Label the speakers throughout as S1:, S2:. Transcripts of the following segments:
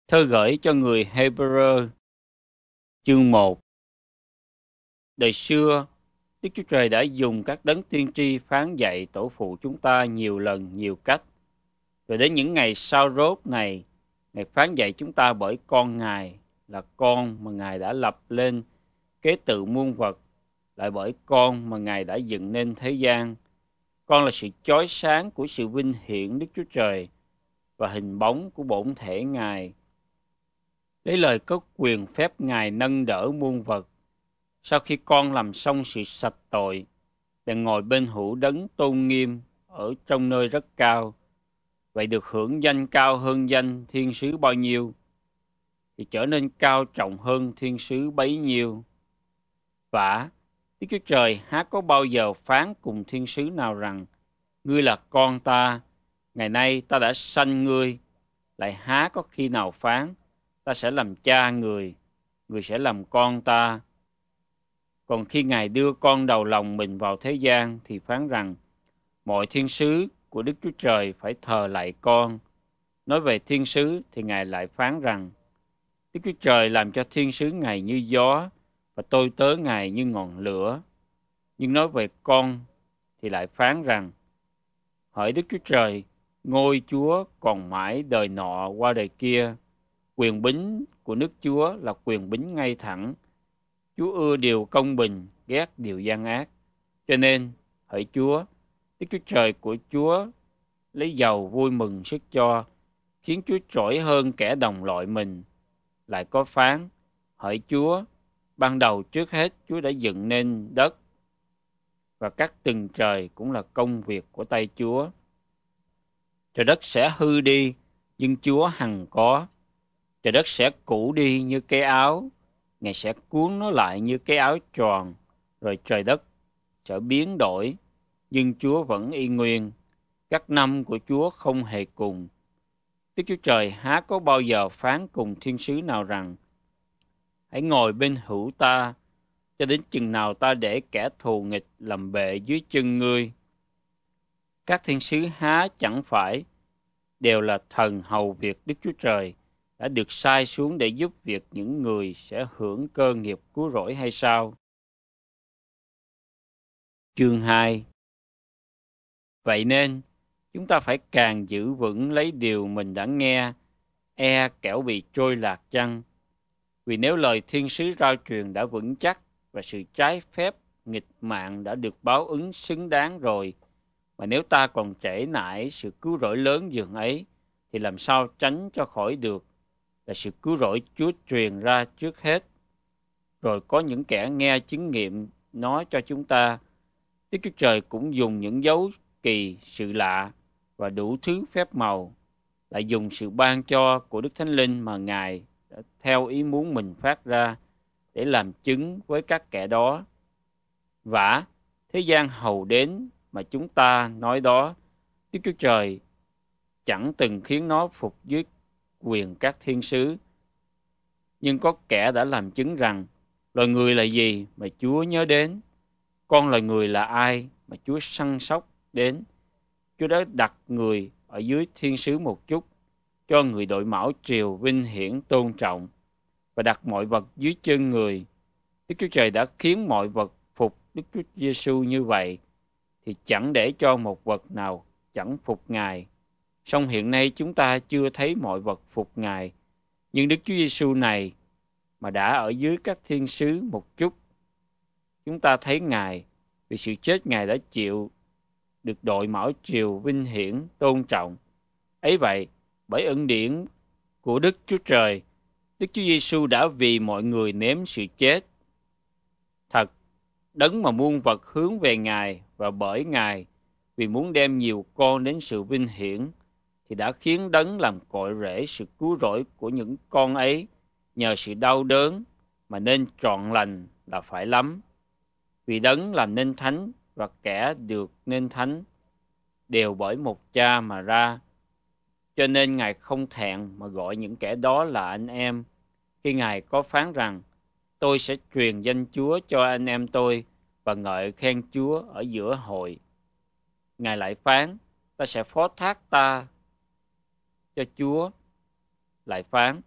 S1: Thơ gửi cho người Hebrew, chương 1. Đời xưa, Đức Chúa Trời đã dùng các đấng tiên tri phán dạy tổ phụ chúng ta nhiều lần, nhiều cách. Rồi đến những ngày sau rốt này, Ngài phán dạy chúng ta bởi con Ngài, là con mà Ngài đã lập lên kế tự muôn vật, lại bởi con mà Ngài đã dựng nên thế gian. Con là sự chói sáng của sự vinh hiển Đức Chúa Trời và hình bóng của bổn thể Ngài. Lấy lời có quyền phép Ngài nâng đỡ muôn vật. Sau khi con làm xong sự sạch tội, bèn ngồi bên hữu đấng tôn nghiêm ở trong nơi rất cao. Vậy được hưởng danh cao hơn danh thiên sứ bao nhiêu, thì trở nên cao trọng hơn thiên sứ bấy nhiêu. Vả, Đức Chúa Trời há có bao giờ phán cùng thiên sứ nào rằng: ngươi là con ta, ngày nay ta đã sanh ngươi. Lại há có khi nào phán: ta sẽ làm cha người, người sẽ làm con ta. Còn khi Ngài đưa con đầu lòng mình vào thế gian thì phán rằng: mọi thiên sứ của Đức Chúa Trời phải thờ lạy con. Nói về thiên sứ thì Ngài lại phán rằng: Đức Chúa Trời làm cho thiên sứ Ngài như gió và tôi tớ Ngài như ngọn lửa. Nhưng nói về con thì lại phán rằng: hỡi Đức Chúa Trời, ngôi Chúa còn mãi đời nọ qua đời kia. Quyền bính của nước Chúa là quyền bính ngay thẳng. Chúa ưa điều công bình, ghét điều gian ác. Cho nên, hỡi Chúa, Đức Chúa Trời của Chúa lấy dầu vui mừng sức cho, khiến Chúa trỗi hơn kẻ đồng loại mình. Lại có phán: hỡi Chúa, ban đầu trước hết Chúa đã dựng nên đất, và các tầng trời cũng là công việc của tay Chúa. Trời đất sẽ hư đi, nhưng Chúa hằng có. Trời đất sẽ cũ đi như cái áo, Ngài sẽ cuốn nó lại như cái áo tròn. Rồi trời đất sẽ biến đổi, nhưng Chúa vẫn y nguyên. Các năm của Chúa không hề cùng. Đức Chúa Trời há có bao giờ phán cùng thiên sứ nào rằng: hãy ngồi bên hữu ta, cho đến chừng nào ta để kẻ thù nghịch làm bệ dưới chân ngươi. Các thiên sứ há chẳng phải đều là thần hầu việc Đức Chúa Trời, đã được sai xuống để giúp việc những người sẽ hưởng cơ nghiệp cứu rỗi hay sao? Chương 2. Vậy nên, chúng ta phải càng giữ vững lấy điều mình đã nghe, kẻo bị trôi lạc chăng. Vì nếu lời thiên sứ rao truyền đã vững chắc, và sự trái phép nghịch mạng đã được báo ứng xứng đáng rồi, mà nếu ta còn trễ nải sự cứu rỗi lớn dường ấy, thì làm sao tránh cho khỏi được là sự cứu rỗi Chúa truyền ra trước hết. Rồi có những kẻ nghe chứng nghiệm nói cho chúng ta: Đức Chúa Trời cũng dùng những dấu kỳ, sự lạ và đủ thứ phép màu, lại dùng sự ban cho của Đức Thánh Linh mà Ngài đã theo ý muốn mình phát ra để làm chứng với các kẻ đó. Vả, thế gian hầu đến mà chúng ta nói đó, Đức Chúa Trời chẳng từng khiến nó phục dưới quyền các thiên sứ. Nhưng có kẻ đã làm chứng rằng: loài người là gì mà Chúa nhớ đến? Con loài người là ai mà Chúa săn sóc đến? Chúa đã đặt người ở dưới thiên sứ một chút, cho người đội mão triều vinh hiển tôn trọng, và đặt mọi vật dưới chân người. Đức Chúa Trời đã khiến mọi vật phục Đức Chúa Giêsu như vậy, thì chẳng để cho một vật nào chẳng phục Ngài. Song hiện nay chúng ta chưa thấy mọi vật phục Ngài, nhưng Đức Chúa Giêsu này mà đã ở dưới các thiên sứ một chút, chúng ta thấy Ngài, vì sự chết Ngài đã chịu được đội mão triều vinh hiển tôn trọng. Ấy vậy, bởi ân điển của Đức Chúa Trời, Đức Chúa Giêsu đã vì mọi người nếm sự chết. Thật, đấng mà muôn vật hướng về Ngài, và bởi Ngài, vì muốn đem nhiều con đến sự vinh hiển, thì đã khiến đấng làm cội rễ sự cứu rỗi của những con ấy nhờ sự đau đớn mà nên trọn lành là phải lắm. Vì đấng làm nên thánh và kẻ được nên thánh đều bởi một cha mà ra, cho nên Ngài không thẹn mà gọi những kẻ đó là anh em, khi Ngài có phán rằng: tôi sẽ truyền danh Chúa cho anh em tôi, và ngợi khen Chúa ở giữa hội. Ngài lại phán: ta sẽ phó thác ta cho Chúa. Lại phán: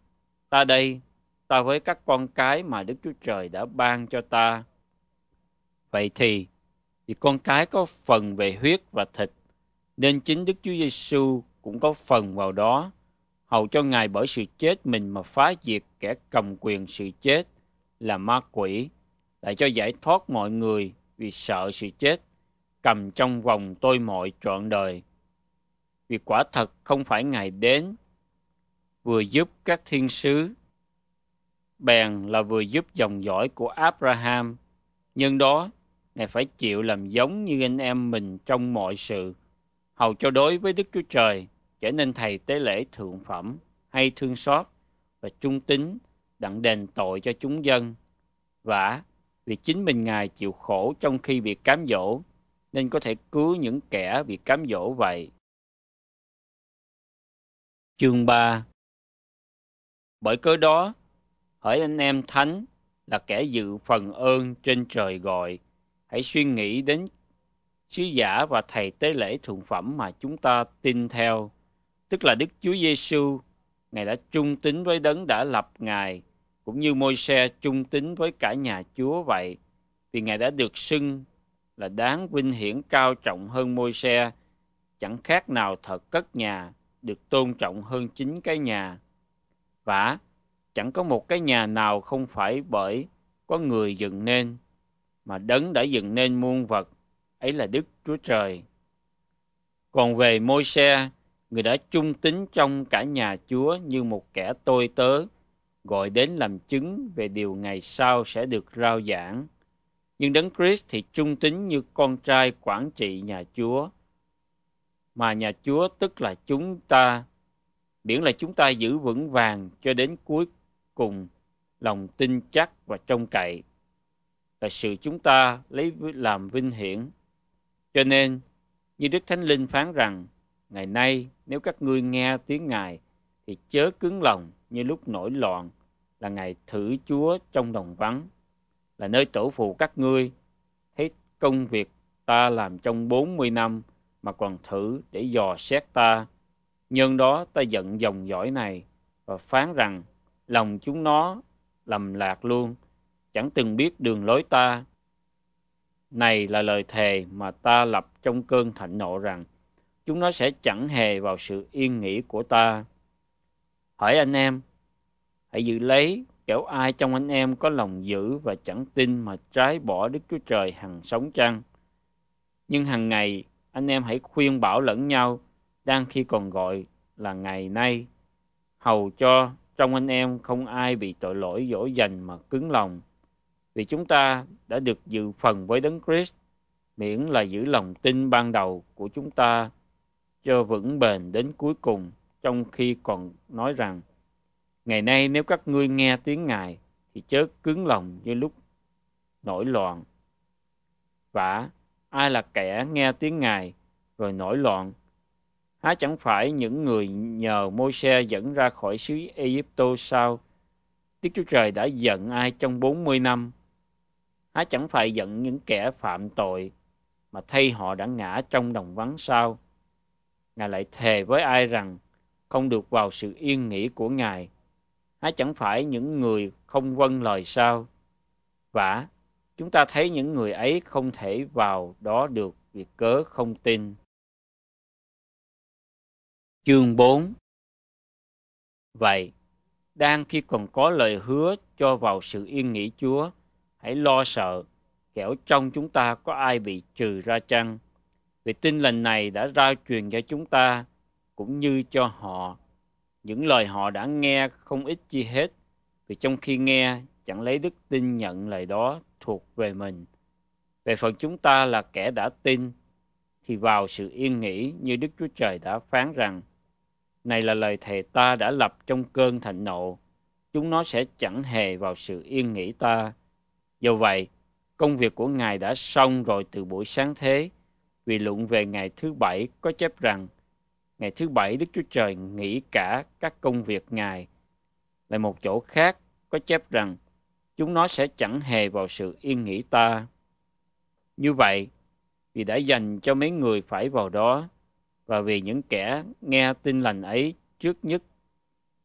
S1: Ta đây, ta với các con cái mà Đức Chúa Trời đã ban cho ta. Vậy thì, vì con cái có phần về huyết và thịt, nên chính Đức Chúa Giêsu cũng có phần vào đó, hầu cho Ngài bởi sự chết mình mà phá diệt kẻ cầm quyền sự chết là ma quỷ, lại cho giải thoát mọi người vì sợ sự chết, cầm trong vòng tôi mọi trọn đời. Vì quả thật không phải Ngài đến vừa giúp các thiên sứ, bèn là vừa giúp dòng dõi của Abraham, nhân đó Ngài phải chịu làm giống như anh em mình trong mọi sự, hầu cho đối với Đức Chúa Trời trở nên thầy tế lễ thượng phẩm, hay thương xót và trung tín, đặng đền tội cho chúng dân. Vả, vì chính mình Ngài chịu khổ trong khi bị cám dỗ, nên có thể cứu những kẻ bị cám dỗ vậy. Chương 3. Bởi cớ đó, hỡi anh em thánh là kẻ dự phần ơn trên trời gọi, hãy suy nghĩ đến sứ giả và thầy tế lễ thượng phẩm mà chúng ta tin theo, tức là Đức Chúa Giêsu. Ngài đã trung tín với đấng đã lập Ngài, cũng như Môi-se trung tín với cả nhà Chúa vậy, vì Ngài đã được xưng là đáng vinh hiển cao trọng hơn Môi-se, chẳng khác nào thợ cất nhà được tôn trọng hơn chính cái nhà. Vả, chẳng có một cái nhà nào không phải bởi có người dựng nên, mà đấng đã dựng nên muôn vật, ấy là Đức Chúa Trời. Còn về Môi-se, người đã trung tín trong cả nhà Chúa như một kẻ tôi tớ, gọi đến làm chứng về điều ngày sau sẽ được rao giảng. Nhưng Đấng Christ thì trung tín như con trai quản trị nhà Chúa, mà nhà Chúa tức là chúng ta, miễn là chúng ta giữ vững vàng cho đến cuối cùng lòng tin chắc và trông cậy, là sự chúng ta lấy làm vinh hiển. Cho nên, như Đức Thánh Linh phán rằng, ngày nay nếu các ngươi nghe tiếng Ngài, thì chớ cứng lòng như lúc nổi loạn, là ngày thử Chúa trong đồng vắng, là nơi tổ phụ các ngươi, thấy công việc ta làm trong 40 năm mà còn thử để dò xét ta. Nhân đó ta giận dòng dõi này và phán rằng lòng chúng nó lầm lạc luôn, chẳng từng biết đường lối ta. Này là lời thề mà ta lập trong cơn thạnh nộ rằng chúng nó sẽ chẳng hề vào sự yên nghỉ của ta. Hỏi anh em, hãy giữ lấy, kẻo ai trong anh em có lòng dữ và chẳng tin mà trái bỏ Đức Chúa Trời hằng sống chăng? Nhưng hằng ngày anh em hãy khuyên bảo lẫn nhau, đang khi còn gọi là ngày nay, hầu cho trong anh em không ai bị tội lỗi dỗ dành mà cứng lòng. Vì chúng ta đã được dự phần với Đấng Christ, miễn là giữ lòng tin ban đầu của chúng ta cho vững bền đến cuối cùng, trong khi còn nói rằng, ngày nay nếu các ngươi nghe tiếng Ngài, thì chớ cứng lòng như lúc nổi loạn. Vả, ai là kẻ nghe tiếng Ngài rồi nổi loạn? Há chẳng phải những người nhờ Môi-se dẫn ra khỏi xứ Ê-díp-tô sao? Đức Chúa Trời đã giận ai trong 40 năm? Há chẳng phải giận những kẻ phạm tội, mà thay họ đã ngã trong đồng vắng sao? Ngài lại thề với ai rằng không được vào sự yên nghỉ của Ngài? Há chẳng phải những người không vâng lời sao? Vả, chúng ta thấy những người ấy không thể vào đó được vì cớ không tin. Chương 4. Vậy, đang khi còn có lời hứa cho vào sự yên nghỉ Chúa, hãy lo sợ, kẻo trong chúng ta có ai bị trừ ra chăng? Vì tin lành này đã rao truyền cho chúng ta, cũng như cho họ. Những lời họ đã nghe không ít chi hết, vì trong khi nghe, chẳng lấy đức tin nhận lời đó thuộc về mình. Về phần chúng ta là kẻ đã tin, thì vào sự yên nghỉ như Đức Chúa Trời đã phán rằng, này là lời thề ta đã lập trong cơn thạnh nộ, chúng nó sẽ chẳng hề vào sự yên nghỉ ta. Do vậy, công việc của Ngài đã xong rồi từ buổi sáng thế, vì luận về ngày thứ bảy có chép rằng, ngày thứ bảy Đức Chúa Trời nghỉ cả các công việc Ngài. Lại một chỗ khác có chép rằng, chúng nó sẽ chẳng hề vào sự yên nghỉ ta. Như vậy, vì đã dành cho mấy người phải vào đó, và vì những kẻ nghe tin lành ấy trước nhất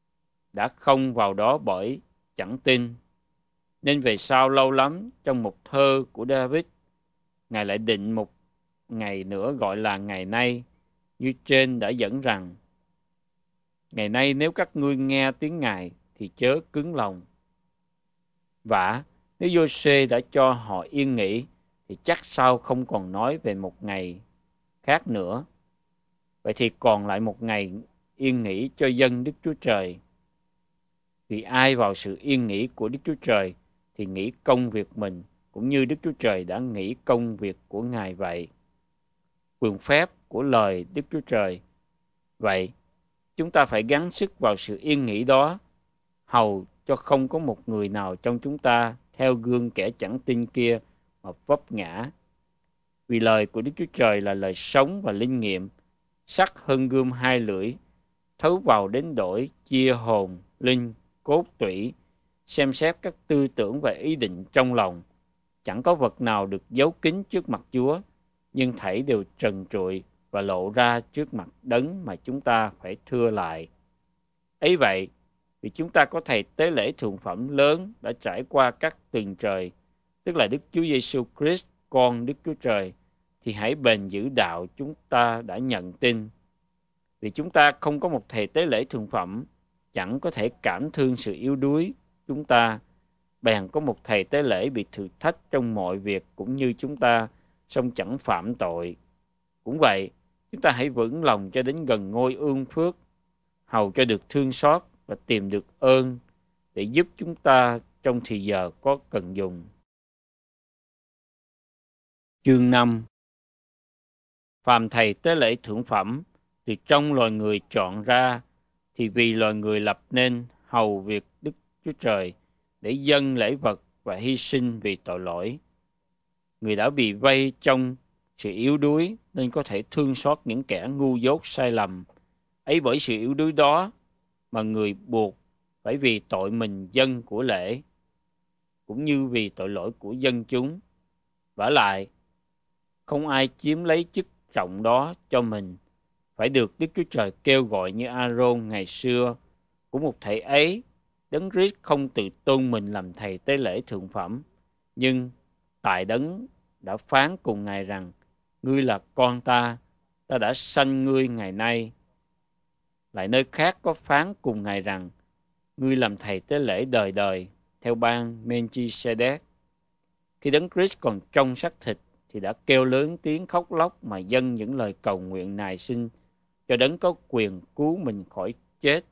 S1: đã không vào đó bởi chẳng tin. Nên về sau lâu lắm, trong một thơ của David, Ngài lại định một ngày nữa gọi là ngày nay, như trên đã dẫn rằng: ngày nay nếu các ngươi nghe tiếng Ngài thì chớ cứng lòng. Vả, nếu Giô-xê đã cho họ yên nghỉ thì chắc sao không còn nói về một ngày khác nữa. Vậy thì còn lại một ngày yên nghỉ cho dân Đức Chúa Trời. Vì ai vào sự yên nghỉ của Đức Chúa Trời thì nghĩ công việc mình, cũng như Đức Chúa Trời đã nghĩ công việc của Ngài vậy. Quyền phép của lời Đức Chúa Trời. Vậy, chúng ta phải gắng sức vào sự yên nghỉ đó, hầu cho không có một người nào trong chúng ta theo gương kẻ chẳng tin kia mà vấp ngã. Vì lời của Đức Chúa Trời là lời sống và linh nghiệm, sắc hơn gươm hai lưỡi, thấu vào đến đổi chia hồn, linh, cốt tủy, xem xét các tư tưởng và ý định trong lòng. Chẳng có vật nào được giấu kín trước mặt Chúa, nhưng thảy đều trần trụi và lộ ra trước mặt Đấng mà chúng ta phải thưa lại. Ấy vậy, vì chúng ta có thầy tế lễ thượng phẩm lớn đã trải qua các tầng trời, tức là Đức Chúa Giêsu Christ, con Đức Chúa Trời, thì hãy bền giữ đạo chúng ta đã nhận tin. Vì chúng ta không có một thầy tế lễ thượng phẩm, chẳng có thể cảm thương sự yếu đuối chúng ta, bèn có một thầy tế lễ bị thử thách trong mọi việc cũng như chúng ta, song chẳng phạm tội. Cũng vậy, chúng ta hãy vững lòng cho đến gần ngôi ương phước, hầu cho được thương xót và tìm được ơn để giúp chúng ta trong thì giờ có cần dùng. Chương 5. Phàm thầy tế lễ thượng phẩm từ trong loài người chọn ra, thì vì loài người lập nên hầu việc Đức Chúa Trời để dâng lễ vật và hy sinh vì tội lỗi. Người đã bị vây trong sự yếu đuối nên có thể thương xót những kẻ ngu dốt sai lầm. Ấy bởi sự yếu đuối đó mà người buộc phải vì tội mình dâng của lễ, cũng như vì tội lỗi của dân chúng. Vả lại, không ai chiếm lấy chức trọng đó cho mình, phải được Đức Chúa Trời kêu gọi như A-rôn ngày xưa. Của một thầy ấy, Đấng Christ không tự tôn mình làm thầy tế lễ thượng phẩm, nhưng tại Đấng đã phán cùng Ngài rằng: ngươi là con ta, ta đã sanh ngươi ngày nay. Lại nơi khác có phán cùng Ngài rằng: ngươi làm thầy tế lễ đời đời, theo ban Melchi-sedec. Khi Đấng Christ còn trong xác thịt, thì đã kêu lớn tiếng khóc lóc mà dâng những lời cầu nguyện nài xin cho Đấng có quyền cứu mình khỏi chết.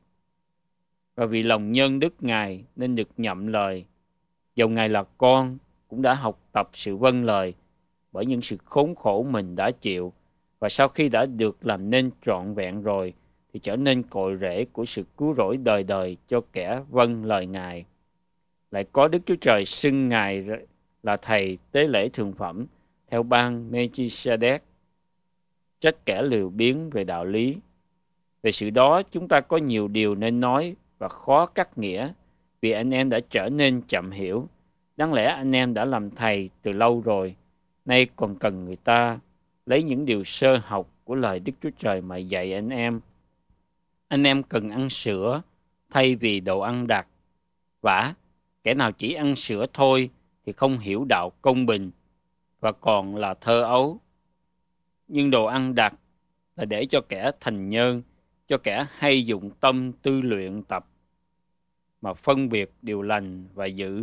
S1: Và vì lòng nhân đức Ngài nên được nhậm lời, dầu Ngài là con cũng đã học tập sự vâng lời bởi những sự khốn khổ mình đã chịu, và sau khi đã được làm nên trọn vẹn rồi thì trở nên cội rễ của sự cứu rỗi đời đời cho kẻ vâng lời Ngài. Lại có Đức Chúa Trời xưng Ngài là thầy tế lễ thượng phẩm theo ban Melchi-sedec, trách kẻ lười biếng về đạo lý. Về sự đó chúng ta có nhiều điều nên nói và khó cắt nghĩa, vì anh em đã trở nên chậm hiểu. Đáng lẽ anh em đã làm thầy từ lâu rồi, nay còn cần người ta lấy những điều sơ học của lời Đức Chúa Trời mà dạy anh em. Anh em cần ăn sữa thay vì đồ ăn đặc. Vả, kẻ nào chỉ ăn sữa thôi thì không hiểu đạo công bình và còn là thơ ấu. Nhưng đồ ăn đặc là để cho kẻ thành nhân, cho kẻ hay dụng tâm tư luyện tập, mà phân biệt điều lành và dữ.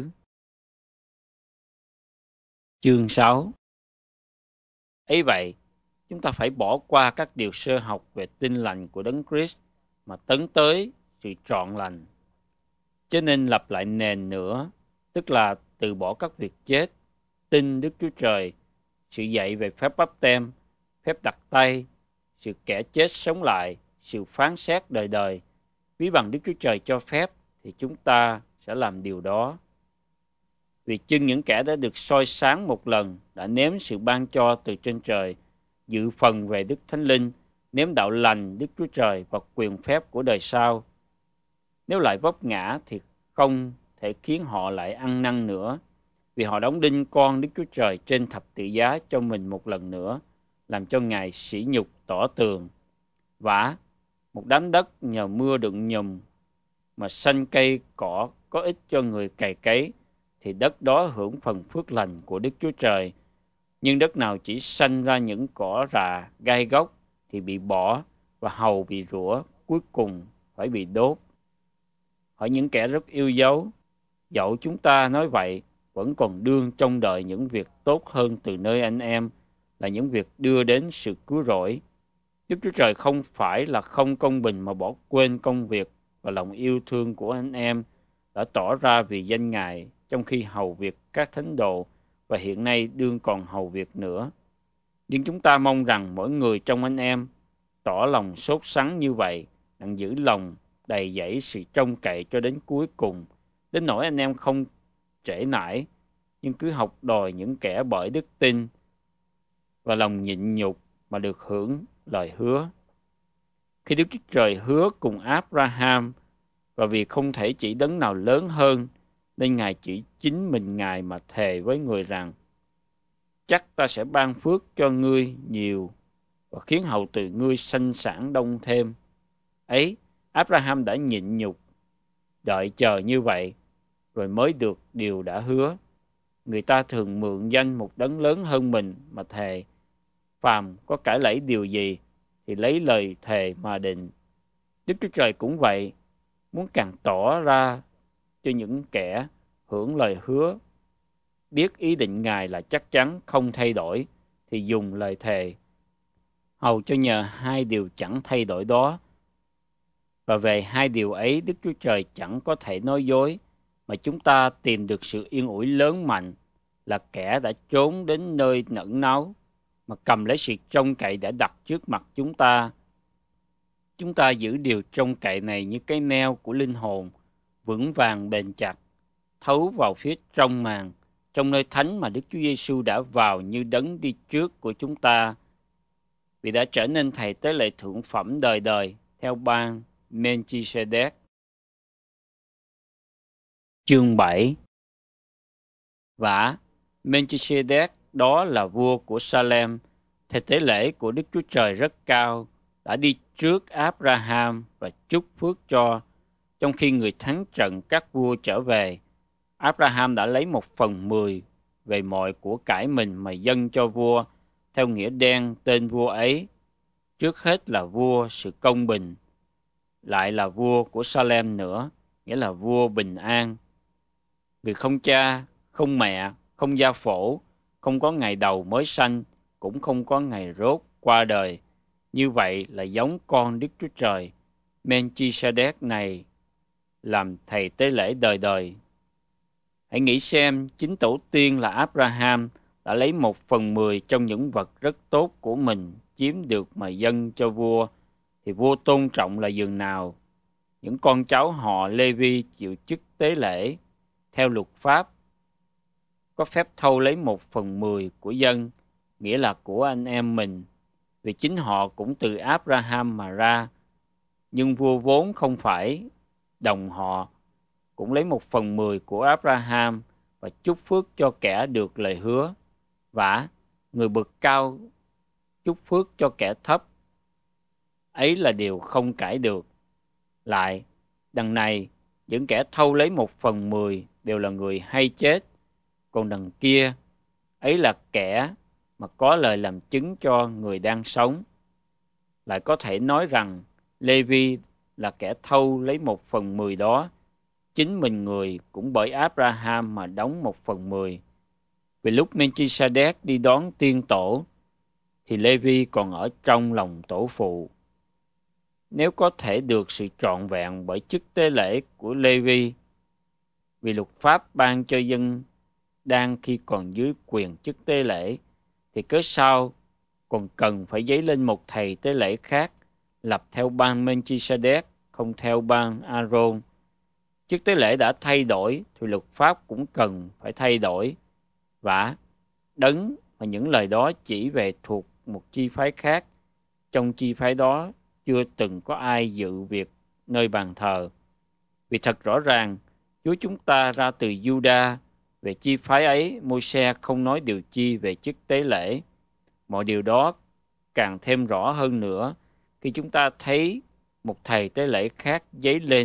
S1: Chương 6. Ấy vậy, chúng ta phải bỏ qua các điều sơ học về tin lành của Đấng Christ mà tấn tới sự trọn lành. Cho nên lập lại nền nữa, tức là từ bỏ các việc chết, tin Đức Chúa Trời, sự dạy về phép báp têm, phép đặt tay, sự kẻ chết sống lại, sự phán xét đời đời. Ví bằng Đức Chúa Trời cho phép thì chúng ta sẽ làm điều đó. Vì chưng những kẻ đã được soi sáng một lần đã nếm sự ban cho từ trên trời, dự phần về Đức Thánh Linh, nếm đạo lành Đức Chúa Trời và quyền phép của đời sau. Nếu lại vấp ngã thì không thể khiến họ lại ăn năn nữa, vì họ đóng đinh con Đức Chúa Trời trên thập tự giá cho mình một lần nữa, làm cho Ngài sỉ nhục tỏ tường. Vả, một đám đất nhờ mưa đựng nhùm mà sanh cây cỏ có ích cho người cày cấy, thì đất đó hưởng phần phước lành của Đức Chúa Trời. Nhưng đất nào chỉ sanh ra những cỏ rạ, gai góc thì bị bỏ, và hầu bị rủa, cuối cùng phải bị đốt. Hỏi những kẻ rất yêu dấu, dẫu chúng ta nói vậy, vẫn còn đương trông đợi những việc tốt hơn từ nơi anh em, là những việc đưa đến sự cứu rỗi. Đức Chúa Trời không phải là không công bình mà bỏ quên công việc và lòng yêu thương của anh em đã tỏ ra vì danh Ngài trong khi hầu việc các thánh đồ, và hiện nay đương còn hầu việc nữa. Nhưng chúng ta mong rằng mỗi người trong anh em tỏ lòng sốt sắng như vậy, đặng giữ lòng đầy dẫy sự trông cậy cho đến cuối cùng, đến nỗi anh em không trễ nải, nhưng cứ học đòi những kẻ bởi đức tin và lòng nhịn nhục mà được hưởng lời hứa. Khi Đức Chúa Trời hứa cùng Abraham, và vì không thể chỉ đấng nào lớn hơn, nên Ngài chỉ chính mình Ngài mà thề với người rằng: chắc ta sẽ ban phước cho ngươi nhiều, và khiến hậu từ ngươi sanh sản đông thêm. Ấy, Abraham đã nhịn nhục đợi chờ như vậy, rồi mới được điều đã hứa. Người ta thường mượn danh một đấng lớn hơn mình mà thề, phàm có cãi lẫy điều gì thì lấy lời thề mà định. Đức Chúa Trời cũng vậy, muốn càng tỏ ra cho những kẻ hưởng lời hứa biết ý định Ngài là chắc chắn không thay đổi, thì dùng lời thề, hầu cho nhờ hai điều chẳng thay đổi đó. Và về hai điều ấy Đức Chúa Trời chẳng có thể nói dối, mà chúng ta tìm được sự yên ủi lớn mạnh, là kẻ đã trốn đến nơi nẫn náu, mà cầm lấy sự trông cậy đã đặt trước mặt chúng ta. Chúng ta giữ điều trông cậy này như cái neo của linh hồn, vững vàng bền chặt, thấu vào phía trong màn, trong nơi thánh mà Đức Chúa Giêsu đã vào như đấng đi trước của chúng ta, vì đã trở nên thầy tế lễ thượng phẩm đời đời theo ban Melchizedek. Chương 7. Vả, Melchizedek đó là vua của Salem, thầy tế lễ của Đức Chúa Trời rất cao, đã đi trước Abraham và chúc phước cho, trong khi người thắng trận các vua trở về. Abraham đã lấy 1/10 về mọi của cải mình mà dâng cho vua, theo nghĩa đen tên vua ấy. Trước hết là vua sự công bình, lại là vua của Salem nữa, nghĩa là vua bình an. Vì không cha, không mẹ, không gia phổ, không có ngày đầu mới sanh, cũng không có ngày rốt qua đời. Như vậy là giống con Đức Chúa Trời, Melchizedek này, làm thầy tế lễ đời đời. Hãy nghĩ xem, chính tổ tiên là Abraham đã lấy 1/10 trong những vật rất tốt của mình chiếm được mà dâng cho vua, thì vua tôn trọng là dường nào. Những con cháu họ Lê-vi chịu chức tế lễ theo luật pháp có phép thâu lấy 1/10 của dân, nghĩa là của anh em mình, vì chính họ cũng từ Abraham mà ra. Nhưng vua vốn không phải đồng họ, cũng lấy 1/10 của Abraham và chúc phước cho kẻ được lời hứa. Vả, người bậc cao chúc phước cho kẻ thấp, ấy là điều không cãi được. Lại, đằng này, những kẻ thâu lấy 1/10 đều là người hay chết, còn đằng kia, ấy là kẻ mà có lời làm chứng cho người đang sống. Lại có thể nói rằng Lê-vi là kẻ thâu lấy 1/10 đó, chính mình người cũng bởi Abraham mà đóng 1/10. Vì lúc Melchizedek đi đón tiên tổ, thì Lê-vi còn ở trong lòng tổ phụ. Nếu có thể được sự trọn vẹn bởi chức tế lễ của Lê-vi, vì luật pháp ban cho dân đang khi còn dưới quyền chức tế lễ, thì cớ sao còn cần phải dấy lên một thầy tế lễ khác, lập theo ban Melchizedek, không theo ban Aaron. Chức tế lễ đã thay đổi, thì luật pháp cũng cần phải thay đổi. Vả, đấng mà những lời đó chỉ về thuộc một chi phái khác, trong chi phái đó chưa từng có ai dự việc nơi bàn thờ. Vì thật rõ ràng, Chúa chúng ta ra từ Juda, về chi phái ấy Môi-se không nói điều chi về chức tế lễ. Mọi điều đó càng thêm rõ hơn nữa khi chúng ta thấy một thầy tế lễ khác dấy lên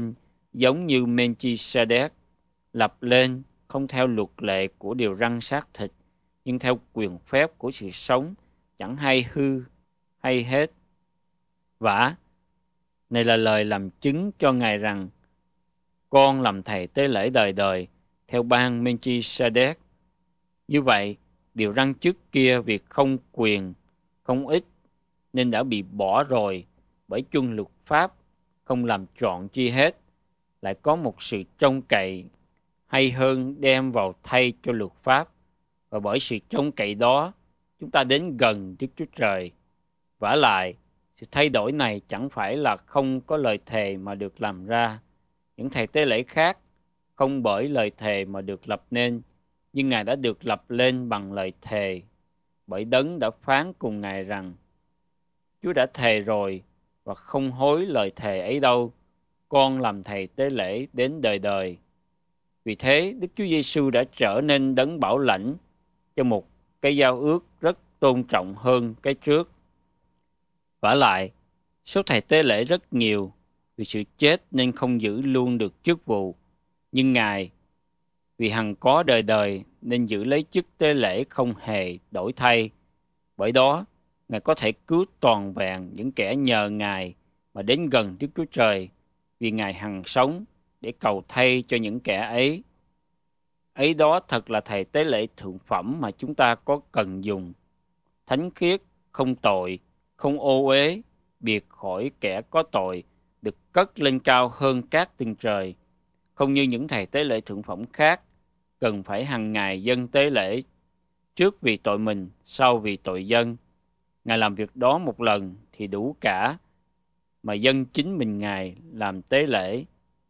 S1: giống như Melchizedek, lập lên không theo luật lệ của điều răn xác thịt, nhưng theo quyền phép của sự sống, chẳng hay hư hay hết. Vả, này là lời làm chứng cho Ngài rằng, con làm thầy tế lễ đời đời, theo ban Melchizedek. Như vậy, điều răn trước kia việc không quyền, không ích, nên đã bị bỏ rồi bởi chuông luật pháp, không làm trọn chi hết. Lại có một sự trông cậy hay hơn đem vào thay cho luật pháp, và bởi sự trông cậy đó, chúng ta đến gần Đức Chúa Trời. Vả lại, sự thay đổi này chẳng phải là không có lời thề mà được làm ra. Những thầy tế lễ khác không bởi lời thề mà được lập nên, nhưng Ngài đã được lập lên bằng lời thề, bởi Đấng đã phán cùng Ngài rằng, Chúa đã thề rồi và không hối lời thề ấy đâu, con làm thầy tế lễ đến đời đời. Vì thế, Đức Chúa Giêsu đã trở nên đấng bảo lãnh cho một cái giao ước rất tôn trọng hơn cái trước. Vả lại, số thầy tế lễ rất nhiều, vì sự chết nên không giữ luôn được chức vụ. Nhưng Ngài, vì hằng có đời đời nên giữ lấy chức tế lễ không hề đổi thay. Bởi đó, Ngài có thể cứu toàn vẹn những kẻ nhờ Ngài mà đến gần Đức Chúa Trời, vì Ngài hằng sống để cầu thay cho những kẻ ấy. Ấy đó thật là thầy tế lễ thượng phẩm mà chúng ta có cần dùng. Thánh khiết, không tội, không ô uế, biệt khỏi kẻ có tội, được cất lên cao hơn các tầng trời. Không như những thầy tế lễ thượng phẩm khác, cần phải hằng ngày dâng tế lễ, trước vì tội mình, sau vì tội dân. Ngài làm việc đó một lần thì đủ cả, mà dâng chính mình Ngài làm tế lễ.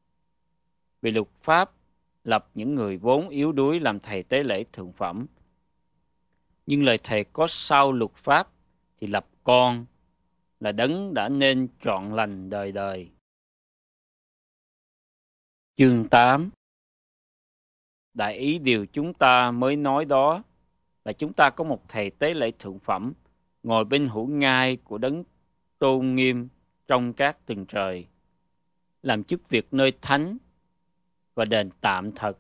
S1: Vì luật pháp lập những người vốn yếu đuối làm thầy tế lễ thượng phẩm. Nhưng lời thầy có sau luật pháp thì lập con là đấng đã nên trọn lành đời đời. Chương 8. Đại ý điều chúng ta mới nói đó là chúng ta có một thầy tế lễ thượng phẩm ngồi bên hữu ngai của đấng tôn nghiêm trong các tầng trời, làm chức việc nơi thánh và đền tạm thật,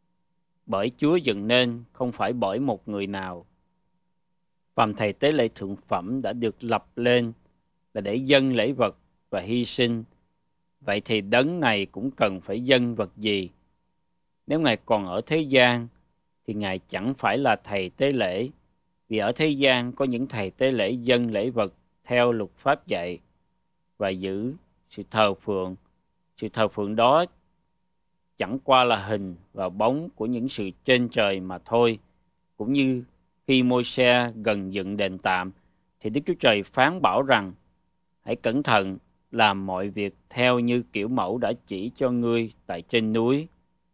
S1: bởi Chúa dựng nên, không phải bởi một người nào. Phàm thầy tế lễ thượng phẩm đã được lập lên là để dâng lễ vật và hy sinh. Vậy thì đấng này cũng cần phải dâng vật gì? Nếu Ngài còn ở thế gian, thì Ngài chẳng phải là thầy tế lễ, vì ở thế gian có những thầy tế lễ dâng lễ vật theo luật pháp dạy và giữ sự thờ phượng. Sự thờ phượng đó chẳng qua là hình và bóng của những sự trên trời mà thôi. Cũng như khi Môi-se gần dựng đền tạm, thì Đức Chúa Trời phán bảo rằng, hãy cẩn thận làm mọi việc theo như kiểu mẫu đã chỉ cho ngươi tại trên núi.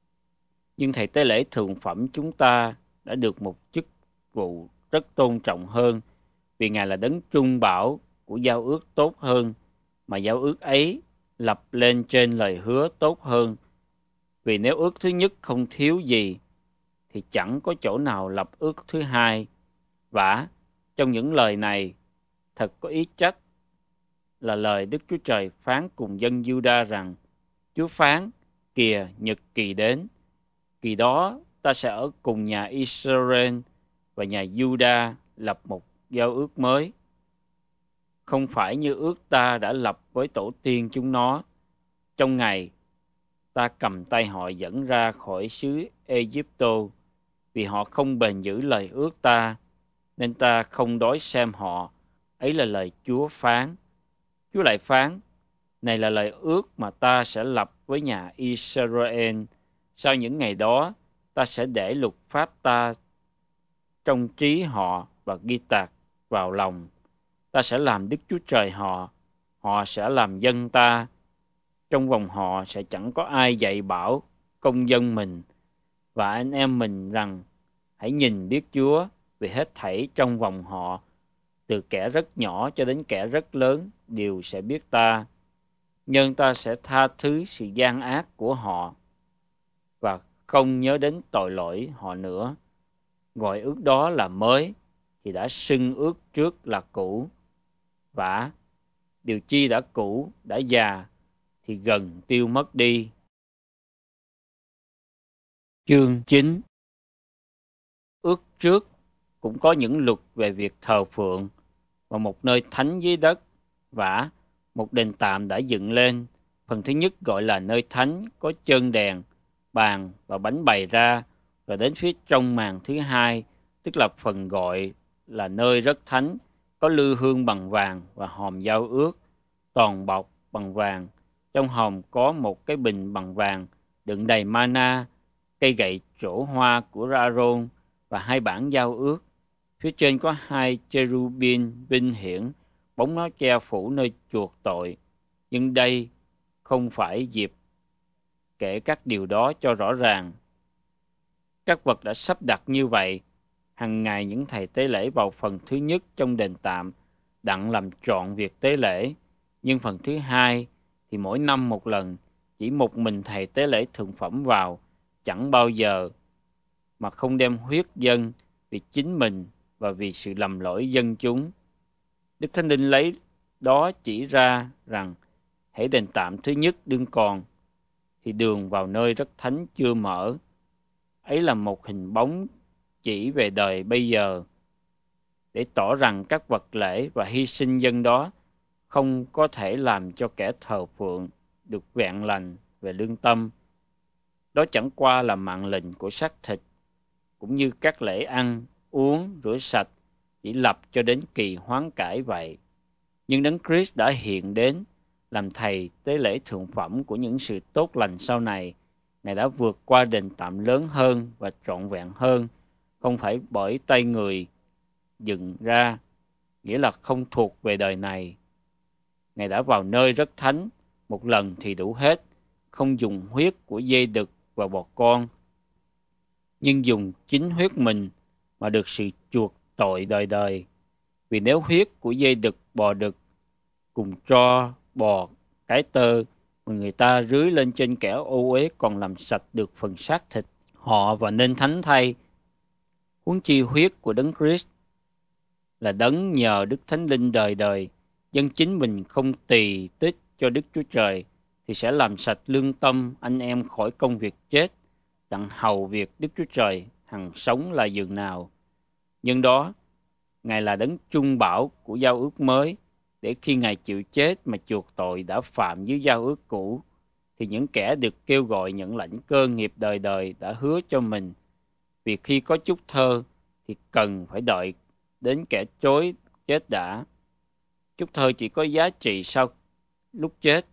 S1: Nhưng thầy tế lễ thượng phẩm chúng ta đã được một chức vụ rất tôn trọng hơn, vì Ngài là đấng trung bảo của giao ước tốt hơn, mà giao ước ấy lập lên trên lời hứa tốt hơn. Vì nếu ước thứ nhất không thiếu gì, thì chẳng có chỗ nào lập ước thứ hai. Vả, trong những lời này, thật có ý trách là lời Đức Chúa Trời phán cùng dân Giu-đa rằng, Chúa phán, kìa nhật kỳ đến, kỳ đó ta sẽ ở cùng nhà Israel và nhà Giu-đa lập một giao ước mới, không phải như ước ta đã lập với tổ tiên chúng nó trong ngày ta cầm tay họ dẫn ra khỏi xứ Ê-díp-tô, vì họ không bền giữ lời ước ta, nên ta không đói xem họ. Ấy là lời Chúa phán. Chúa lại phán, này là lời ước mà ta sẽ lập với nhà Israel. Sau những ngày đó, ta sẽ để luật pháp ta trong trí họ và ghi tạc vào lòng. Ta sẽ làm Đức Chúa Trời họ, họ sẽ làm dân ta. Trong vòng họ sẽ chẳng có ai dạy bảo công dân mình và anh em mình rằng, hãy nhìn biết Chúa, vì hết thảy trong vòng họ, từ kẻ rất nhỏ cho đến kẻ rất lớn, đều sẽ biết ta. Nhưng ta sẽ tha thứ sự gian ác của họ và không nhớ đến tội lỗi họ nữa. Gọi ước đó là mới, thì đã xưng ước trước là cũ. Vả, điều chi đã cũ, đã già, thì gần tiêu mất đi. Chương 9. Ước trước cũng có những luật về việc thờ phượng và một nơi thánh dưới đất. Vả, một đền tạm đã dựng lên. Phần thứ nhất gọi là nơi thánh, có chân đèn, bàn và bánh bày ra. Rồi đến phía trong màn thứ hai, tức là phần gọi là nơi rất thánh, có lư hương bằng vàng và hòm giao ước, toàn bọc bằng vàng. Trong hòm có một cái bình bằng vàng đựng đầy mana, cây gậy trổ hoa của Aaron và hai bản giao ước. Phía trên có hai cherubim vinh hiển, bóng nó che phủ nơi chuộc tội. Nhưng đây không phải dịp kể các điều đó cho rõ ràng. Các vật đã sắp đặt như vậy. Hằng ngày những thầy tế lễ vào phần thứ nhất trong đền tạm đặng làm trọn việc tế lễ. Nhưng phần thứ hai thì mỗi năm một lần, chỉ một mình thầy tế lễ thượng phẩm vào, chẳng bao giờ mà không đem huyết dâng vì chính mình và vì sự lầm lỗi dân chúng. Đức Thánh Linh lấy đó chỉ ra rằng hễ đền tạm thứ nhất đương còn thì đường vào nơi rất thánh chưa mở. Ấy là một hình bóng chỉ về đời bây giờ, để tỏ rằng các vật lễ và hy sinh dân đó không có thể làm cho kẻ thờ phượng được vẹn lành về lương tâm. Đó chẳng qua là mạng lệnh của xác thịt, cũng như các lễ ăn, uống, rửa sạch chỉ lập cho đến kỳ hoán cải vậy. Nhưng Đấng Christ đã hiện đến làm thầy tế lễ thượng phẩm của những sự tốt lành sau này. Ngài đã vượt qua đền tạm lớn hơn và trọn vẹn hơn, không phải bởi tay người dựng ra, nghĩa là không thuộc về đời này. Ngài đã vào nơi rất thánh, một lần thì đủ hết, không dùng huyết của dê đực và bò con, nhưng dùng chính huyết mình mà được sự chuộc tội đời đời. Vì nếu huyết của dê đực, bò đực cùng tro, bò, cái tơ mà người ta rưới lên trên kẻ ô uế còn làm sạch được phần xác thịt họ và nên thánh thay, huống chi huyết của Đấng Christ là đấng nhờ Đức Thánh Linh đời đời dâng chính mình không tỳ tích cho Đức Chúa Trời, thì sẽ làm sạch lương tâm anh em khỏi công việc chết, đặng hầu việc Đức Chúa Trời hằng sống là dường nào. Nhưng đó, Ngài là đấng trung bảo của giao ước mới, để khi Ngài chịu chết mà chuộc tội đã phạm dưới giao ước cũ, thì những kẻ được kêu gọi nhận lãnh cơ nghiệp đời đời đã hứa cho mình. Vì khi có chút thơ thì cần phải đợi đến kẻ chối chết đã. Chút thơ chỉ có giá trị sau lúc chết.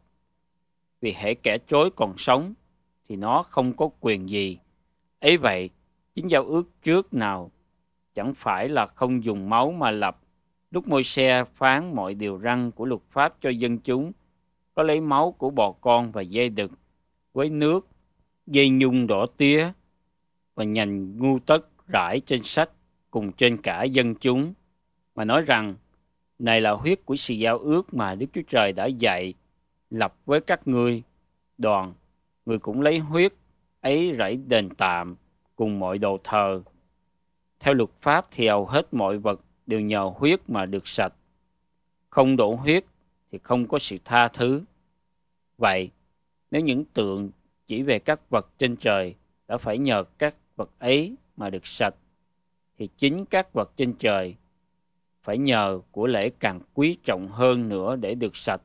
S1: Vì hễ kẻ chối còn sống thì nó không có quyền gì. Ấy vậy, chính giao ước trước nào chẳng phải là không dùng máu mà lập. Lúc Môi-se phán mọi điều răn của luật pháp cho dân chúng, có lấy máu của bò con và dê đực với nước, dây nhung đỏ tía và nhành ngu tất rải trên sách cùng trên cả dân chúng, mà nói rằng này là huyết của sự giao ước mà Đức Chúa Trời đã dạy lập với các ngươi. Đoàn người cũng lấy huyết ấy rải đền tạm cùng mọi đồ thờ. Theo luật pháp thì hầu hết mọi vật đều nhờ huyết mà được sạch. Không đổ huyết thì không có sự tha thứ. Vậy, nếu những tượng chỉ về các vật trên trời đã phải nhờ các vật ấy mà được sạch, thì chính các vật trên trời phải nhờ của lễ càng quý trọng hơn nữa để được sạch.